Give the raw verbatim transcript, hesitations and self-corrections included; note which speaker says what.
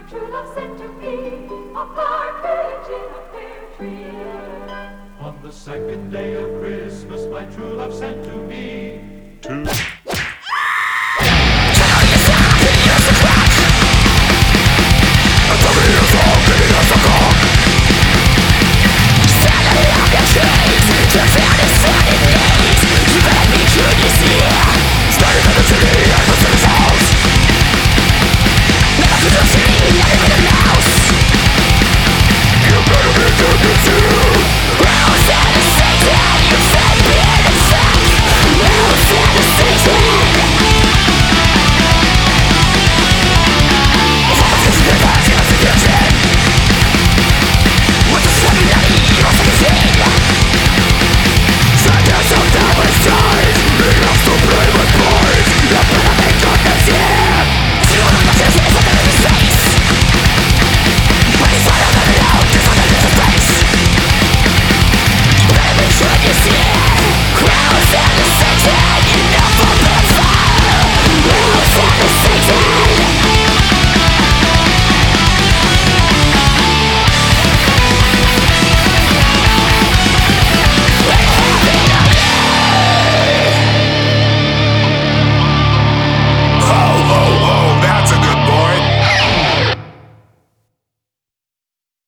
Speaker 1: true love sent to me a partridge in a pear tree.
Speaker 2: On the second day of Christmas, my true love sent to me two